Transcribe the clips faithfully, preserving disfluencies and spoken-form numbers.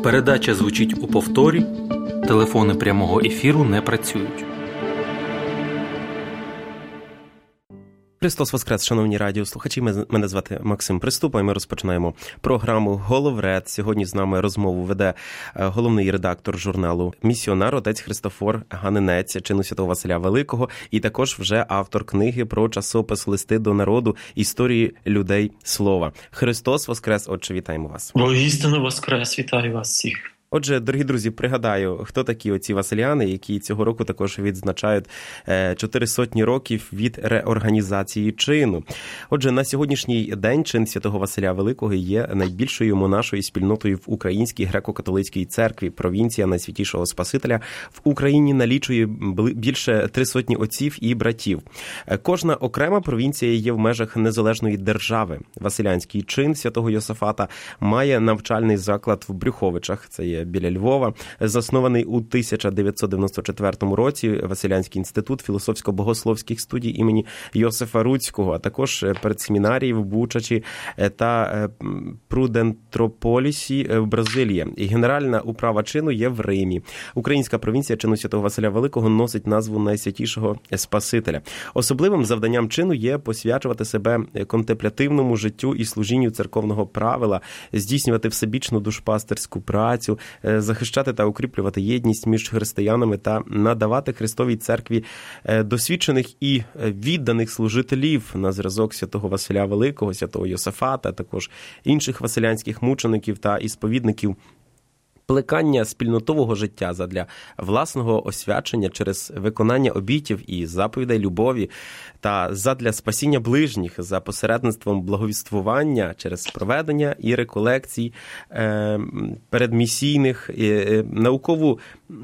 Передача звучить у повторі, телефони прямого ефіру не працюють. Христос Воскрес, шановні радіослухачі, мене звати Максим Приступа, і ми розпочинаємо програму «Головред». Сьогодні з нами розмову веде головний редактор журналу «Місіонар», отець Христофор Ганинець, чину святого Василя Великого, і також вже автор книги про часопис «Листи до народу. Історії людей слова». Христос Воскрес, отче, вітаємо вас. Воістину Воскрес, вітаю вас всіх. Отже, дорогі друзі, пригадаю, хто такі оці василяни, які цього року також відзначають чотири сотні років від реорганізації чину. Отже, на сьогоднішній день чин святого Василя Великого є найбільшою монашою спільнотою в Українській греко-католицькій церкві. Провінція Найсвятішого Спасителя в Україні налічує більше три сотні отців і братів. Кожна окрема провінція є в межах незалежної держави. Василянський чин святого Йосафата має навчальний заклад в Брюховичах, це є біля Львова, заснований у тисяча дев'ятсот дев'яносто четвертому році Василянський інститут філософсько-богословських студій імені Йосифа Руцького, а також предсемінарії в Бучачі та Прудентрополісі в Бразилії. І генеральна управа чину є в Римі. Українська провінція чину святого Василя Великого носить назву Найсвятішого Спасителя. Особливим завданням чину є посвячувати себе контемплятивному життю і служінню церковного правила, здійснювати всебічну душпастерську працю, захищати та укріплювати єдність між християнами та надавати Христовій церкві досвідчених і відданих служителів на зразок святого Василя Великого, святого Йосафата, також інших василянських мучеників та ісповідників. Плекання спільнотового життя задля власного освячення через виконання обітів і заповідей любові та задля спасіння ближніх за посередництвом благовіствування через проведення і реколекцій е, передмісійних, е, наукову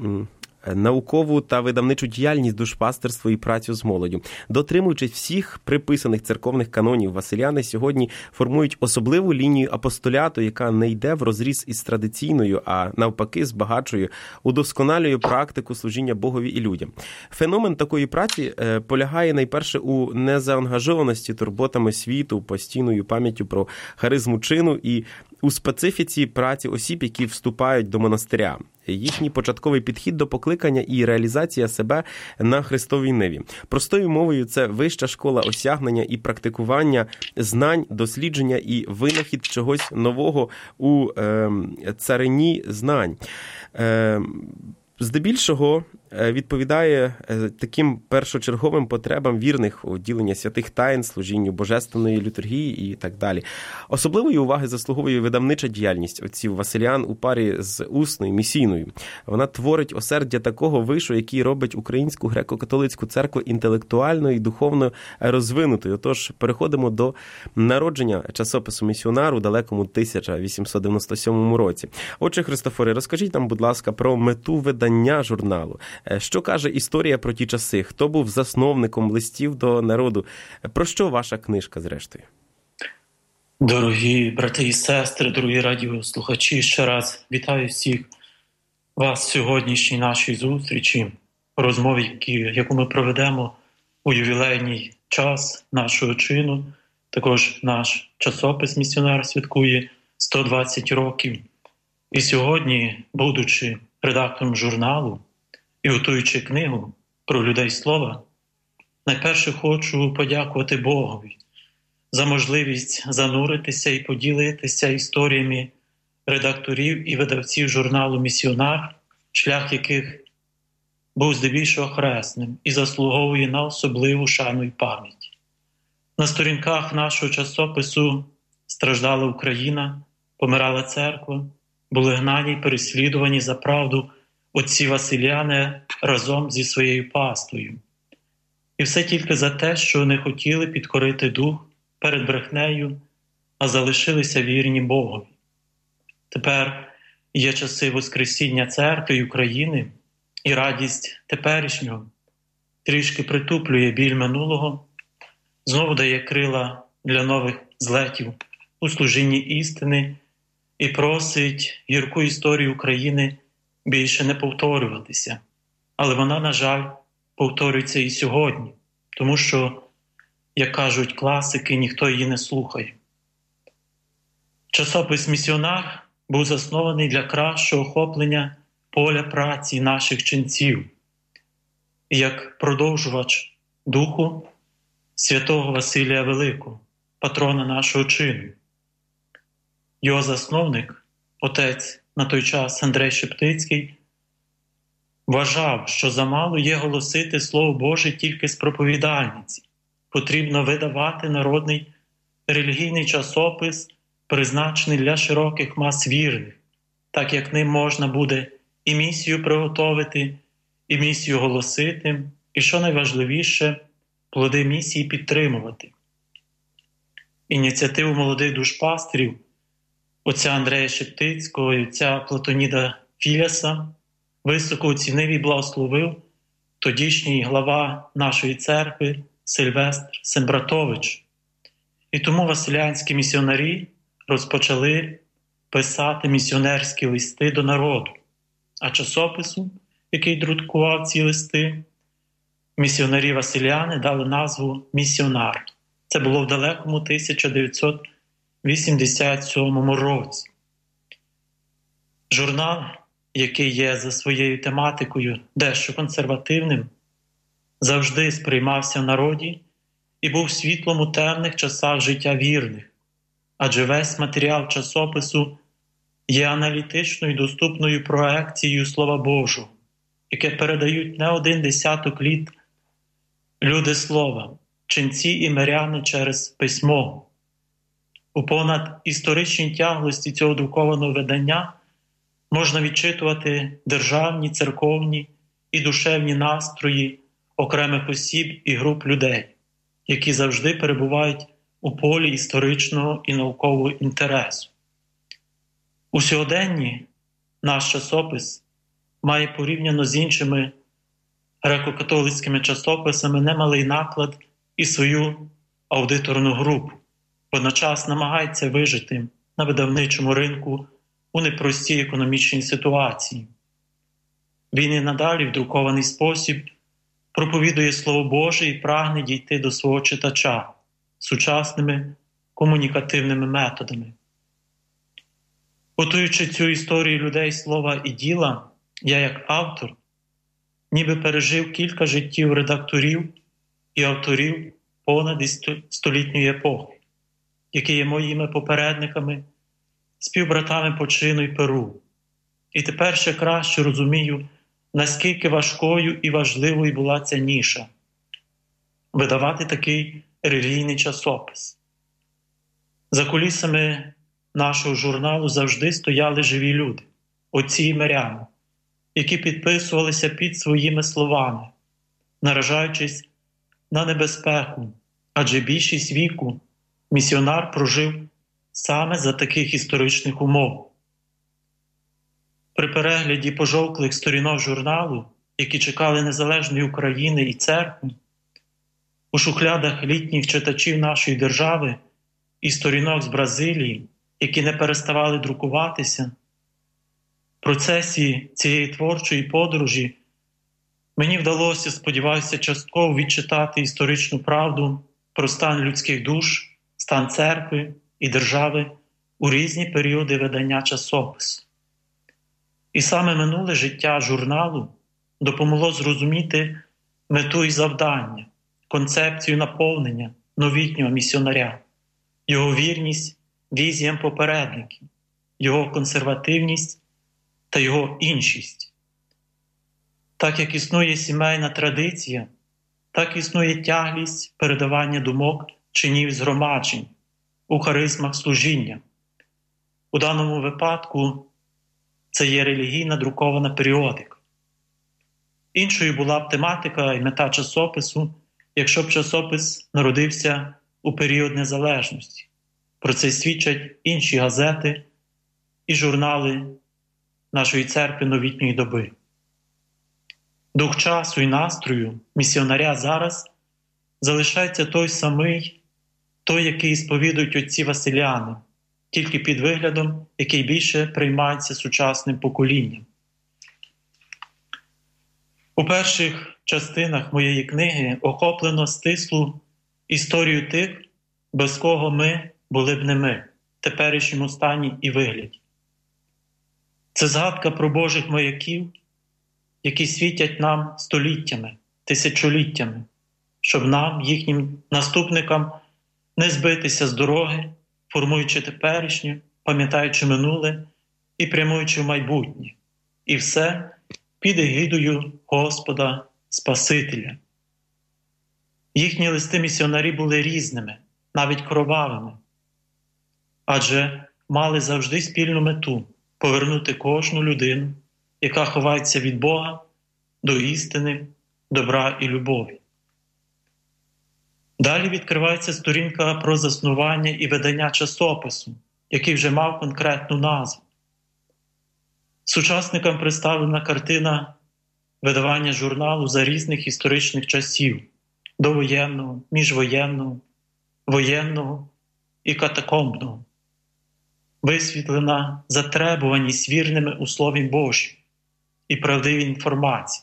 наукову та видавничу діяльність, душпастерство і працю з молоддю. Дотримуючись всіх приписаних церковних канонів, василяни сьогодні формують особливу лінію апостоляту, яка не йде врозріз із традиційною, а навпаки збагачує, удосконалює практику служіння Богові і людям. Феномен такої праці е, полягає найперше у незаангажованості турботами світу, постійною пам'яттю про харизму чину і у специфіці праці осіб, які вступають до монастиря. Їхній початковий підхід до покликання і реалізація себе на Христовій ниві. Простою мовою це вища школа осягнення і практикування знань, дослідження і винахід чогось нового у е, царині знань. Е, Здебільшого відповідає таким першочерговим потребам вірних у ділення святих таїн, служінню божественної літургії і так далі. Особливої уваги заслуговує видавнича діяльність отців василян у парі з усною, місійною. Вона творить осердя такого вишу, який робить Українську греко-католицьку церкву інтелектуально і духовно розвинутою. Отож, переходимо до народження часопису «Місіонар» у далекому тисяча вісімсот дев'яносто сьомому році. Отже, Христофоре, розкажіть нам, будь ласка, про мету видання журналу. Що каже історія про ті часи? Хто був засновником листів до народу? Про що ваша книжка, зрештою? Дорогі брати і сестри, дорогі радіослухачі, ще раз вітаю всіх вас в сьогоднішній нашій зустрічі, розмові, яку ми проведемо у ювілейний час нашого чину. Також наш часопис «Місіонар» святкує сто двадцять років. І сьогодні, будучи редактором журналу і готуючи книгу про людей слова, найперше хочу подякувати Богові за можливість зануритися і поділитися історіями редакторів і видавців журналу «Місіонар», шлях яких був здебільшого хресним і заслуговує на особливу шану і пам'ять. На сторінках нашого часопису страждала Україна, помирала церква, були гнані й переслідувані за правду отці василяни разом зі своєю паствою. І все тільки за те, що не хотіли підкорити дух перед брехнею, а залишилися вірні Богові. Тепер є часи Воскресіння церкви України, і радість теперішнього трішки притуплює біль минулого, знову дає крила для нових злетів у служінні істини і просить гірку історію України більше не повторюватися. Але вона, на жаль, повторюється і сьогодні, тому що, як кажуть класики, ніхто її не слухає. Часопис «Місіонар» був заснований для кращого охоплення поля праці наших ченців і як продовжувач духу святого Василія Великого, патрона нашого чину. Його засновник, отець на той час Андрей Шептицький, вважав, що замало є голосити Слово Боже тільки з проповідальниці. Потрібно видавати народний релігійний часопис, призначений для широких мас вірних, так як ним можна буде і місію приготовити, і місію голосити, і, що найважливіше, плоди місії підтримувати. Ініціативу молодих душпастерів, отця Андрея Шептицького і отця Платоніда Філяса, високо оцінив і благословив тодішній глава нашої церкви Сильвестр Сембратович. І тому василянські місіонарі розпочали писати місіонерські листи до народу, а часопису, який друкував ці листи, місіонарі-василяни дали назву «Місіонар». Це було в далекому тисяча дев'ятсот вісімдесят сьомому році. Журнал, який є за своєю тематикою дещо консервативним, завжди сприймався в народі і був світлом у темних часах життя вірних, адже весь матеріал часопису є аналітичною і доступною проекцією Слова Божого, яке передають не один десяток літ люди слова, ченці і миряни через письмо. У понад історичній тяглості цього друкованого видання можна відчитувати державні, церковні і душевні настрої окремих осіб і груп людей, які завжди перебувають у полі історичного і наукового інтересу. У сьогоденні наш часопис має порівняно з іншими греко-католицькими часописами немалий наклад і свою аудиторну групу, водночас намагається вижити на видавничому ринку у непростій економічній ситуації. Він і надалі в друкований спосіб проповідує Слово Боже і прагне дійти до свого читача сучасними комунікативними методами. Готуючи цю історію людей слова і діла, я як автор ніби пережив кілька життів редакторів і авторів понад столітньої епохи, які є моїми попередниками, співбратами по чину й перу. І тепер ще краще розумію, наскільки важкою і важливою була ця ніша – видавати такий релігійний часопис. За кулісами нашого журналу завжди стояли живі люди, отці і миряни, які підписувалися під своїми словами, наражаючись на небезпеку, адже більшість віку місіонар прожив саме за таких історичних умов. При перегляді пожовклих сторінок журналу, які чекали незалежної України і церкви, у шухлядах літніх читачів нашої держави і сторінок з Бразилії, які не переставали друкуватися, в процесі цієї творчої подорожі мені вдалося, сподіваюся, частково відчитати історичну правду про стан людських душ, стан церкви і держави у різні періоди видання часопису. І саме минуле життя журналу допомогло зрозуміти мету і завдання, концепцію наповнення новітнього місіонаря, його вірність візіям попередників, його консервативність та його іншість. Так як існує сімейна традиція, так існує тяглість передавання думок чинів згромаджень у харизмах служіння. У даному випадку це є релігійна друкована періодика. Іншою була б тематика і мета часопису, якщо б часопис народився у період незалежності. Про це свідчать інші газети і журнали нашої церкви новітньої доби. Дух часу і настрою місіонаря зараз залишається той самий, той, який сповідують отці Василяни, тільки під виглядом, який більше приймається сучасним поколінням. У перших частинах моєї книги охоплено стислу історію тих, без кого ми були б не ми, в теперішньому стані і вигляді. Це згадка про Божих маяків, які світять нам століттями, тисячоліттями, щоб нам, їхнім наступникам, не збитися з дороги, формуючи теперішнє, пам'ятаючи минуле і прямуючи в майбутнє. І все під егідою Господа Спасителя. Їхні листи місіонарі були різними, навіть кровавими, адже мали завжди спільну мету – повернути кожну людину, яка ховається від Бога, до істини, добра і любові. Далі відкривається сторінка про заснування і видання часопису, який вже мав конкретну назву. Сучасникам представлена картина видавання журналу за різних історичних часів – довоєнного, міжвоєнного, воєнного і катакомбного. Висвітлена затребуваність вірними у Слові Божім і правдивій інформації.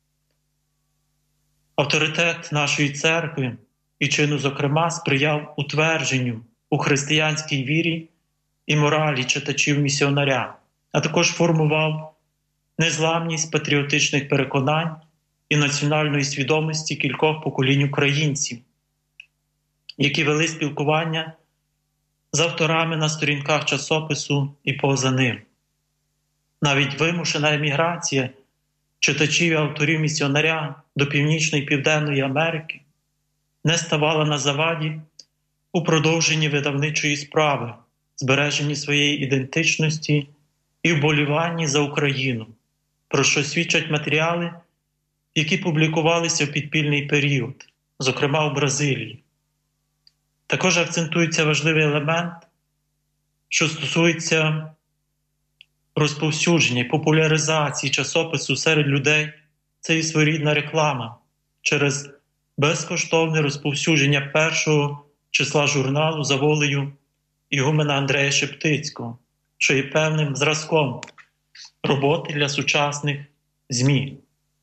Авторитет нашої церкви і чину, зокрема, сприяв утвердженню у християнській вірі і моралі читачів-місіонаря, а також формував незламність патріотичних переконань і національної свідомості кількох поколінь українців, які вели спілкування з авторами на сторінках часопису і поза ним. Навіть вимушена еміграція читачів і авторів місіонаря до Північної і Південної Америки не ставала на заваді у продовженні видавничої справи, збереженні своєї ідентичності і вболіванні за Україну, про що свідчать матеріали, які публікувалися в підпільний період, зокрема у Бразилії. Також акцентується важливий елемент, що стосується розповсюдження і популяризації часопису серед людей. Це і своєрідна реклама через безкоштовне розповсюдження першого числа журналу за волею ігумена Андрея Шептицького, що є певним зразком роботи для сучасних ЗМІ.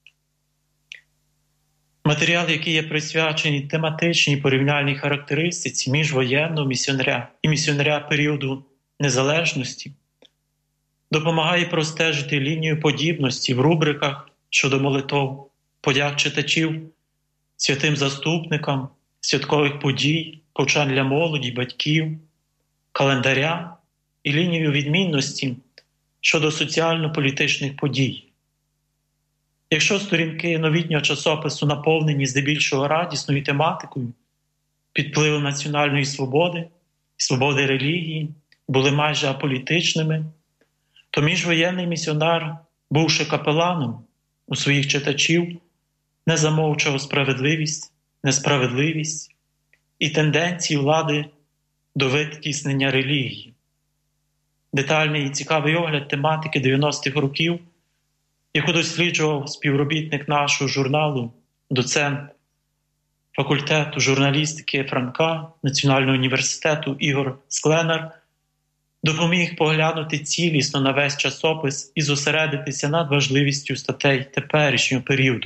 Матеріал, який є присвячений тематичній порівняльній характеристиці міжвоєнного місіонаря і місіонаря періоду незалежності, допомагає простежити лінію подібності в рубриках щодо молитов, подяк читачів, святим заступникам, святкових подій, повчань для молоді, батьків, календаря і лінію відмінності щодо соціально-політичних подій. Якщо сторінки новітнього часопису наповнені здебільшого радісною тематикою, під впливом національної свободи, свободи релігії, були майже аполітичними, то міжвоєнний місіонар, бувши капеланом у своїх читачів, не замовчав справедливість, несправедливість і тенденції влади до витіснення релігії. Детальний і цікавий огляд тематики дев'яностих років, яку досліджував співробітник нашого журналу, доцент факультету журналістики Франка Національного університету Ігор Скленар, допоміг поглянути цілісно на весь часопис і зосередитися над важливістю статей теперішнього періоду.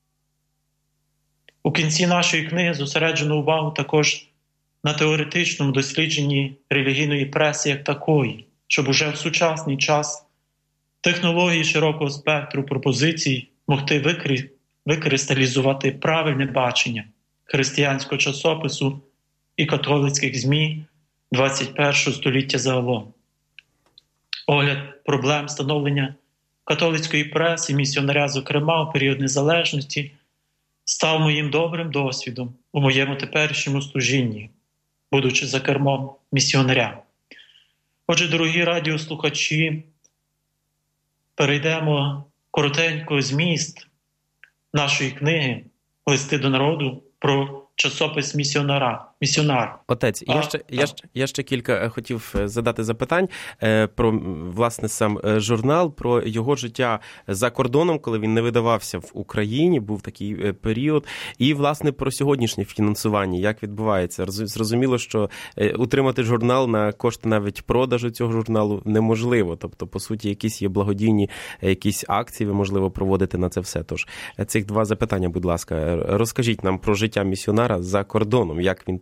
У кінці нашої книги зосереджено увагу також на теоретичному дослідженні релігійної преси як такої, щоб уже в сучасний час технології широкого спектру пропозицій могти викри... викристалізувати правильне бачення християнського часопису і католицьких ЗМІ двадцять першого століття загалом. Огляд проблем становлення католицької преси, місіонаря, зокрема, у період незалежності, став моїм добрим досвідом у моєму теперішньому служінні, будучи за кермом місіонаря. Отже, дорогі радіослухачі, перейдемо коротенько зміст нашої книги «Листи до народу» про часопис місіонара. Місіонар. Отець, а, я, ще, я, ще, я ще кілька хотів задати запитань про, власне, сам журнал, про його життя за кордоном, коли він не видавався в Україні, був такий період, і, власне, про сьогоднішнє фінансування, як відбувається. Зрозуміло, що утримати журнал на кошти навіть продажу цього журналу неможливо, тобто, по суті, якісь є благодійні якісь акції, ви, можливо, проводите на це все. Тож, цих два запитання, будь ласка, розкажіть нам про життя місіонара за кордоном, як він там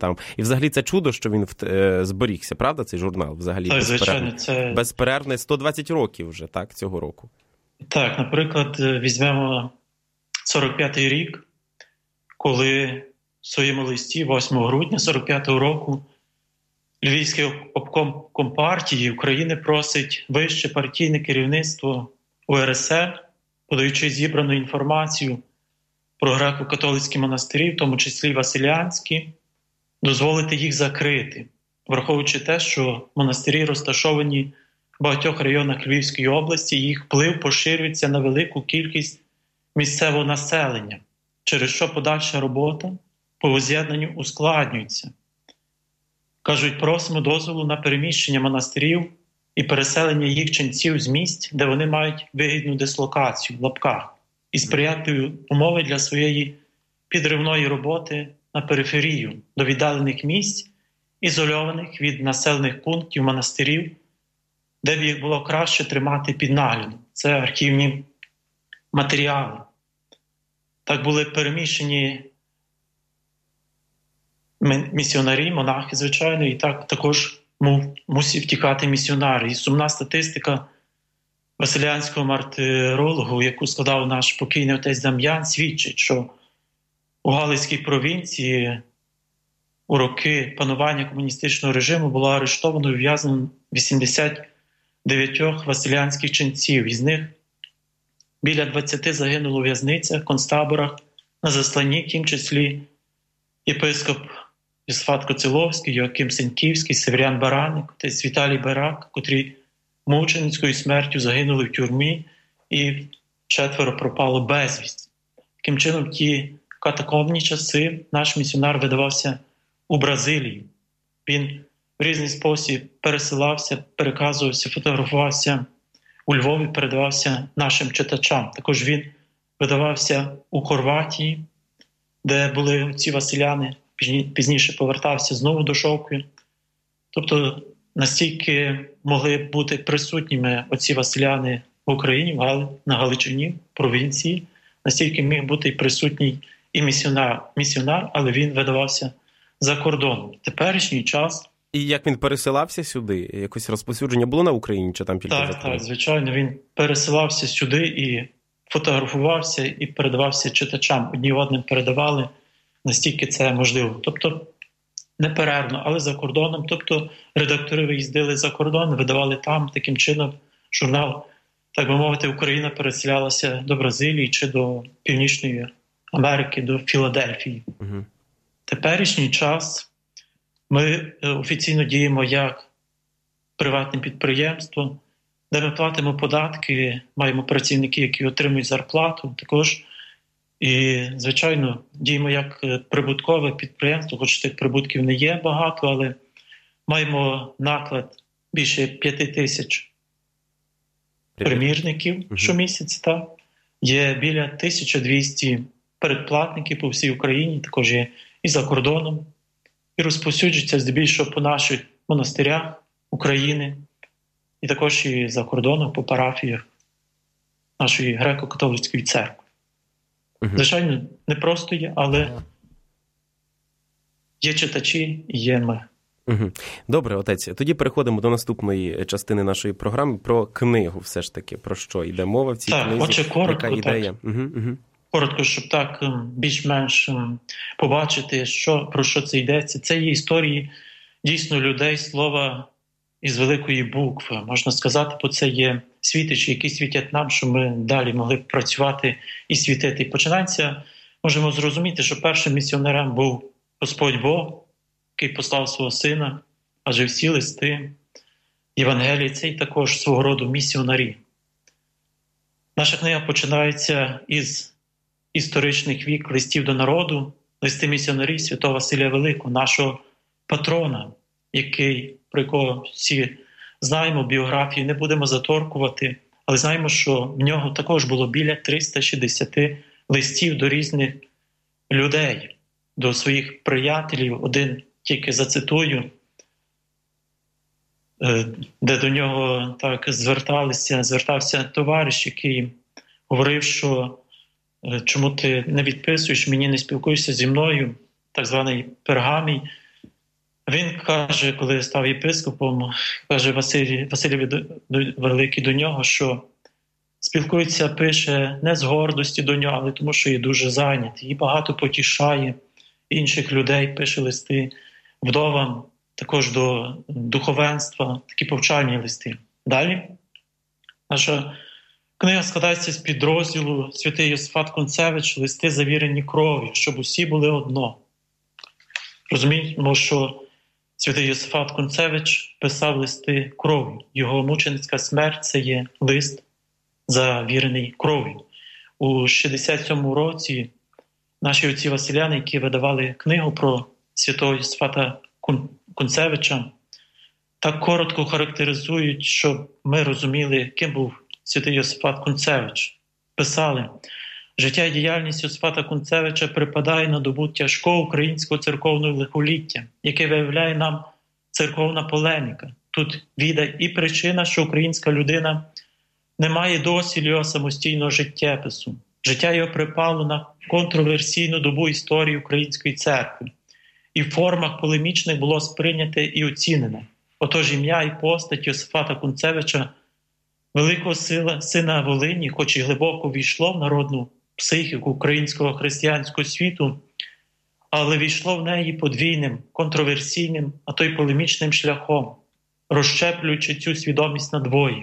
там. І взагалі це чудо, що він е, зберігся, правда, цей журнал? Взагалі, так, звичайно, це... безперервне сто двадцять років вже, так, цього року. Так, наприклад, візьмемо сорок п'ятий рік, коли в своєму листі восьмого грудня сорок п'ятого року Львівський обком Компартії України просить вище партійне керівництво У Ер Ес Ер, подаючи зібрану інформацію про греко-католицькі монастирі, в тому числі Василянські, дозволити їх закрити, враховуючи те, що монастирі розташовані в багатьох районах Львівської області, їх вплив поширюється на велику кількість місцевого населення, через що подальша робота по воз'єднанню ускладнюється. Кажуть, просимо дозволу на переміщення монастирів і переселення їх ченців з місць, де вони мають вигідну дислокацію, в лапках, і сприятливі умови для своєї підривної роботи на периферію, до віддалених місць, ізольованих від населених пунктів монастирів, де б їх було краще тримати під наглядом. Це архівні матеріали. Так були переміщені місіонарі, монахи, звичайно, і так також мусив втікати місіонар. І сумна статистика василянського мартирологу, яку складав наш покійний отець Дам'ян, свідчить, що у Галицькій провінції у роки панування комуністичного режиму було арештовано і ув'язнено вісімдесят дев'ять василянських ченців. Із них біля двадцяти загинуло у в'язницях, концтаборах, на засланні, в тім числі єпископ Йосифат Коциловський, Йоаким Сеньківський, Северян Бараник, отець Віталій Барак, котрі мученицькою смертю загинули в тюрмі, і четверо пропало безвісти. Таким чином, в ті катакомбні часи наш місіонар видавався у Бразилії. Він в різний спосіб пересилався, переказувався, фотографувався у Львові, передавався нашим читачам. Також він видавався у Хорватії, де були ці василяни, пізніше повертався знову до Шовкви. Тобто настільки могли бути присутніми оці василяни в Україні, на Галичині, в провінції, настільки міг бути і присутній і місіонар, місіонар, але він видавався за кордоном. В теперішній час... І як він пересилався сюди? Якось розповсюдження було на Україні, чи там тільки так, за кордоном? Так, звичайно, він пересилався сюди і фотографувався, і передавався читачам. Одні одним передавали, настільки це можливо. Тобто неперервно, але за кордоном. Тобто редактори виїздили за кордон, видавали там. Таким чином журнал, так би мовити, Україна переселялася до Бразилії чи до Північної Америки, до Філадельфії. Угу. Теперішній час ми офіційно діємо як приватне підприємство, де ми платимо податки, маємо працівники, які отримують зарплату, також і, звичайно, діємо як прибуткове підприємство, хоч тих прибутків не є багато, але маємо наклад більше п'яти тисяч примірників uh-huh. щомісяця. Так? Є біля тисяча двісті передплатників по всій Україні, також є і за кордоном, і розповсюджується здебільшого по наших монастирях України, і також і за кордоном по парафіях нашої греко-католицької церкви. Uh-huh. Звичайно, не просто є, але є читачі і є ми. Угу. Добре, отець. Тоді переходимо до наступної частини нашої програми про книгу все ж таки. Про що йде мова в цій так, книзі? Отже, коротко, яка ідея? Так. Угу, угу. Коротко, щоб так більш-менш побачити, що, про що це йдеться. Це є історії дійсно людей, слова із великої букви. Можна сказати, бо це є світичі, які світять нам, що ми далі могли б працювати і світити. І починається, можемо зрозуміти, що першим місіонером був Господь Бог, який послав свого сина, адже всі листи Євангелії – це і також свого роду місіонарі. Наша книга починається із історичних вік листів до народу, листи місіонарів святого Василія Великого, нашого патрона, який, про якого всі знаємо, біографії не будемо заторкувати, але знаємо, що в нього також було біля триста шістдесят листів до різних людей, до своїх приятелів. Один тільки зацитую, де до нього так зверталися, звертався товариш, який говорив, що чому ти не відписуєш мені, не спілкуєшся зі мною, так званий Пергамій, Він каже, коли став єпископом, каже Василь, Василь Великий до нього, що спілкується, пише не з гордості до нього, але тому, що є дуже зайнятий. І багато потішає інших людей, пише листи вдовам, також до духовенства, такі повчальні листи. Далі наша книга складається з підрозділу святий Йосифат Концевич «Листи, завірені кров'ю», щоб усі були одно. Розуміємо, що святий Йосифат Концевич писав листи кров'ю. Його мученицька смерть – це є лист, завірений кров'ю. У шістдесят сьомому році наші отці Василяни, які видавали книгу про святого Йосифата Концевича, так коротко характеризують, щоб ми розуміли, ким був святий Йосифат Концевич. Писали: «Життя і діяльність Йосифата Концевича припадає на добу тяжкого українського церковного лихоліття, яке виявляє нам церковна полеміка. Тут віда і причина, що українська людина не має досвіду його самостійного життєпису. Життя його припало на контроверсійну добу історії української церкви. І в формах полемічних було сприйняте і оцінене. Отож ім'я і постать Йосифата Концевича, великого сила, сина Волині, хоч і глибоко війшло в народну психіку українського християнського світу, але війшло в неї подвійним, контроверсійним, а то й полемічним шляхом, розщеплюючи цю свідомість надвоє.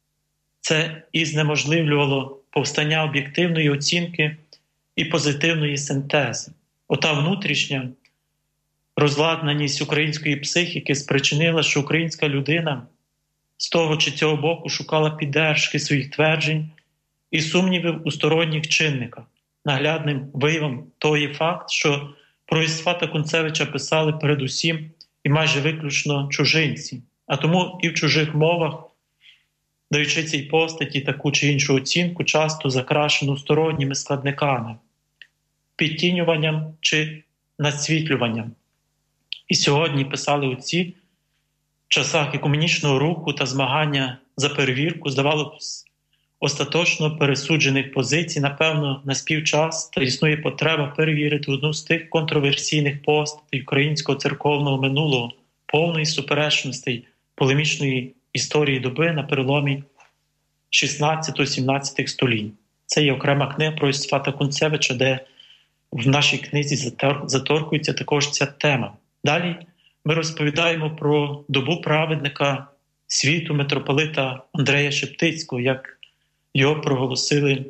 Це і знеможливлювало повстання об'єктивної оцінки і позитивної синтези. Ота внутрішня розладнаність української психіки спричинила, що українська людина з того чи цього боку шукала піддержки своїх тверджень і сумнівів у сторонніх чинниках. Наглядним виявом того є факт, що про Йосифата Концевича писали передусім і майже виключно чужинці, а тому і в чужих мовах, даючи цій постаті таку чи іншу оцінку, часто закрашену сторонніми складниками, підтінюванням чи надсвітлюванням. І сьогодні писали отці в часах екуменічного руху та змагання за перевірку, здавалося, остаточно пересуджених позицій, напевно, наспів час та існує потреба перевірити одну з тих контроверсійних постатей українського церковного минулого, повної суперечностей полемічної історії доби на переломі шістнадцятого-сімнадцятого століть. Це є окрема книга про Йосифата Концевича, де в нашій книзі заторкується також ця тема. Далі ми розповідаємо про добу праведника світу митрополита Андрея Шептицького, як його проголосили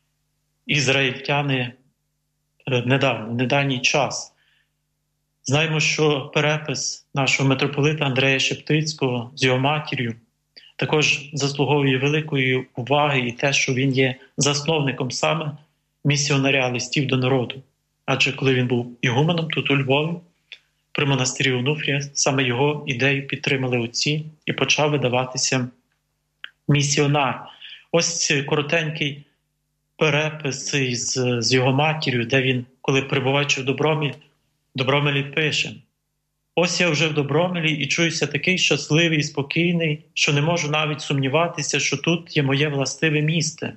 ізраїльтяни недавно, в недавній час. Знаємо, що перепис нашого митрополита Андрея Шептицького з його матір'ю також заслуговує великої уваги і те, що він є засновником саме місіонаря листів до народу. Адже коли він був ігуменом тут у Львові, при монастирі Онуфрія, саме його ідею підтримали отці і почав видаватися місіонар. Ось коротенький перепис з, з його матір'ю, де він, коли перебуваючи в Добромілі, Добромилі пише: «Ось я вже в Добромилі і чуюся такий щасливий і спокійний, що не можу навіть сумніватися, що тут є моє властиве місце.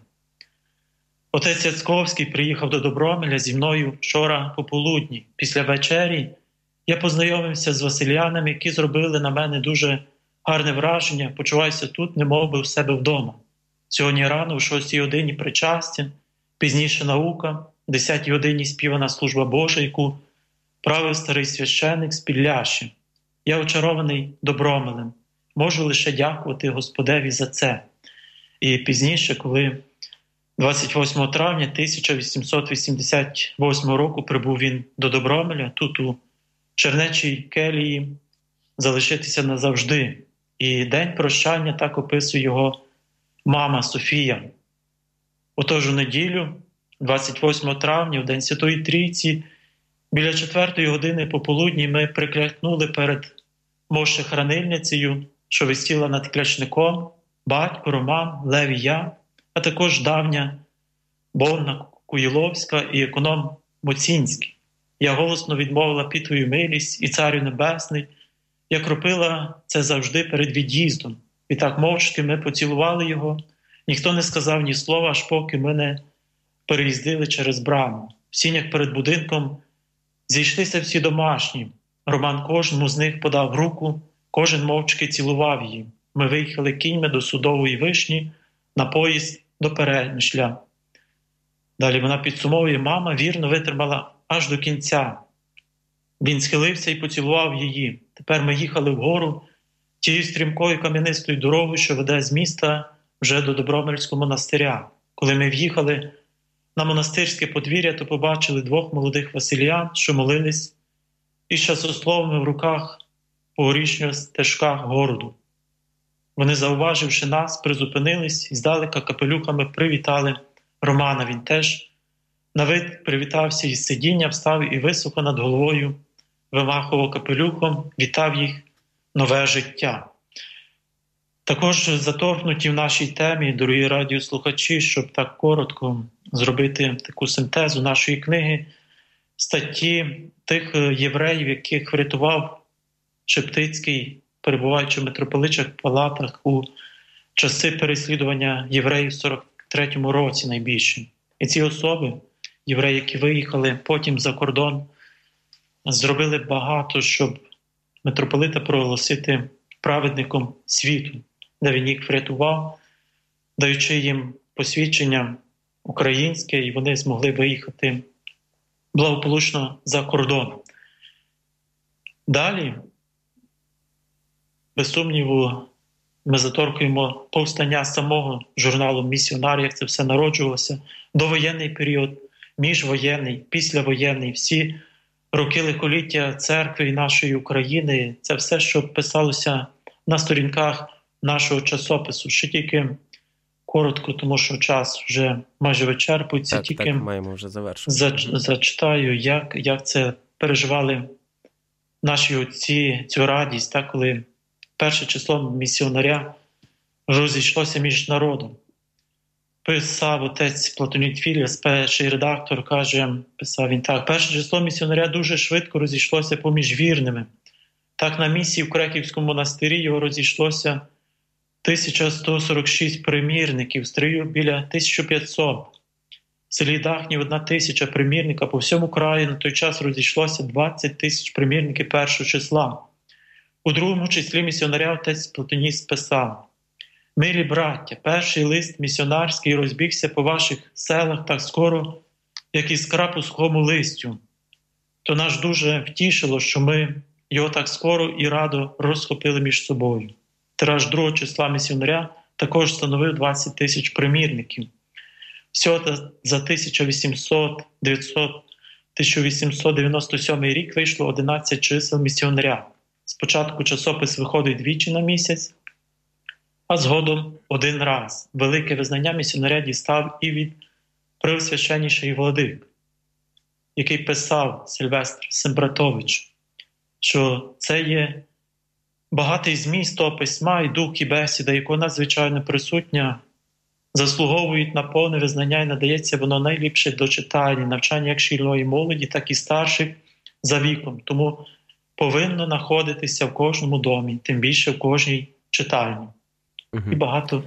Отець Яцковський приїхав до Добромиля зі мною вчора пополудні. Після вечері я познайомився з василянами, які зробили на мене дуже гарне враження, почуваюся тут, немов би в себе вдома. Сьогодні рано, о шостій годині причастя, пізніше наука, в десятій годині співана служба Божа, яку правив старий священик з Підляші. Я очарований Добромилем. Можу лише дякувати Господеві за це». І пізніше, коли двадцять восьмого травня тисяча вісімсот вісімдесят восьмого року прибув він до Добромиля, тут у Чернечій келії залишитися назавжди. І день прощання так описує його мама Софія. Отож у неділю, двадцять восьмого травня, в день Святої Трійці, біля четвертої години пополудні ми приклякнули перед Моше-хранильницею, що висіла над клячником, батько, Роман, Лев і я, а також давня Бонна Куїловська і економ Моцінський. Я голосно відмовила під твою милість і Царю Небесний, як робила це завжди перед від'їздом. І так мовчки ми поцілували його, ніхто не сказав ні слова, аж поки ми не переїздили через браму. В сінях перед будинком зійшлися всі домашні, Роман кожному з них подав руку, кожен мовчки цілував її. Ми виїхали кіньми до Судової Вишні на поїзд до Перемишля. Далі вона підсумовує: мама вірно витримала аж до кінця. Він схилився і поцілував її. Тепер ми їхали вгору тією стрімкою кам'янистою дорогою, що веде з міста вже до Добромельського монастиря. Коли ми в'їхали на монастирське подвір'я, то побачили двох молодих василіян, що молились із часословами в руках по горішніх стежках городу. Вони, зауваживши нас, призупинились і здалека капелюхами привітали Романа. Він теж на вид привітався із сидіння, встав і високо над головою вимахував капелюхом, вітав їх нове життя. Також заторкнуті в нашій темі, дорогі радіослухачі, щоб так коротко зробити таку синтезу нашої книги, статті тих євреїв, яких врятував Шептицький, перебуваючи в митрополичих палатах у часи переслідування євреїв в сорок третьому році найбільше. І ці особи, євреї, які виїхали потім за кордон, зробили багато, щоб митрополита проголосити праведником світу, де він їх врятував, даючи їм посвідчення українське, і вони змогли виїхати благополучно за кордон. Далі, без сумніву, ми заторкуємо повстання самого журналу «Місіонар», як це все народжувалося, довоєнний період, міжвоєнний, післявоєнний, всі роки лихоліття церкви і нашої України, це все, що писалося на сторінках нашого часопису. Ще тільки коротко, тому що час вже майже вичерпується, так, тільки так, маємо вже завершувати. Зачитаю, як, як це переживали наші отці, цю радість, так, коли перше число місіонаря розійшлося між народом. Писав отець Платонід Філіас, перший редактор, каже, писав він так: перше число місіонаря дуже швидко розійшлося поміж вірними. Так на місії в Креківському монастирі його розійшлося тисяча сто сорок шість примірників, в Стрию біля тисяча п'ятсот. В селі Дахнів одна тисяча примірника, по всьому краї на той час розійшлося двадцять тисяч примірників першого числа. У другому числі місіонаря отець Платоніст писав: «Милі браття, перший лист місіонарський розбігся по ваших селах так скоро, як іскра по сухому листю. То нас дуже втішило, що ми його так скоро і радо розхопили між собою. Тираж другого числа місіонаря також становив двадцять тисяч примірників. Всього за тисяча вісімсот дев'яносто сьомий рік вийшло одинадцять чисел місіонаря. Спочатку часопис виходить двічі на місяць, а згодом один раз. Велике визнання місіонаря дістав і від преосвященніший владик, який писав Сильвестр Сембратович, що це є багатий зміст того письма і дух і бесіда, якого надзвичайно присутня, заслуговують на повне визнання і надається воно найліпше до читання, навчання як шкільної молоді, так і старших за віком. Тому повинно знаходитися в кожному домі, тим більше в кожній читальні. Угу. І багато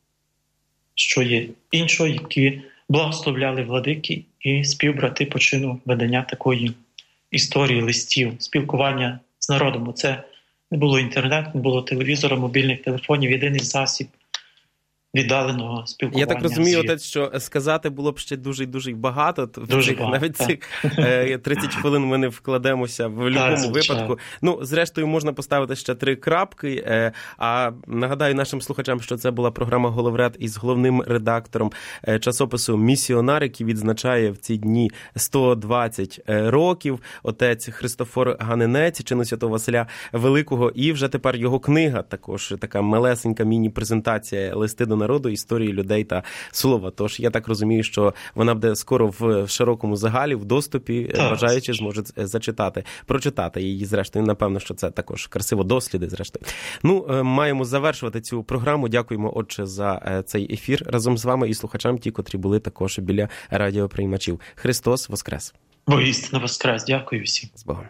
що є іншого, які благословляли владики і співбрати по чину ведення такої історії листів, спілкування з народом. Це не було інтернету, не було телевізора, мобільних телефонів, єдиний засіб віддаленого спілкування. Я так розумію, отець, що сказати було б ще дуже дуже багато. Дуже цих, багато. Навіть цих тридцять хвилин ми не вкладемося в будь-якому випадку. Ну, зрештою, можна поставити ще три крапки. А нагадаю нашим слухачам, що це була програма «Головряд» із головним редактором часопису «Місіонар», який відзначає в ці дні сто двадцять років. Отець Христофор Ганинець, чину святого Василя Великого. І вже тепер його книга, також така малесенька міні-презентація «Листи до народу, історії людей та слова». Тож я так розумію, що вона буде скоро в широкому загалі, в доступі, так, бажаючи зможуть зачитати, прочитати її, зрештою. Напевно, що це також красиво досліди, зрештою. Ну, маємо завершувати цю програму. Дякуємо, отче, за цей ефір разом з вами і слухачам, ті, котрі були також біля радіоприймачів. Христос воскрес! Воістину воскрес! Дякую всім! З Богом!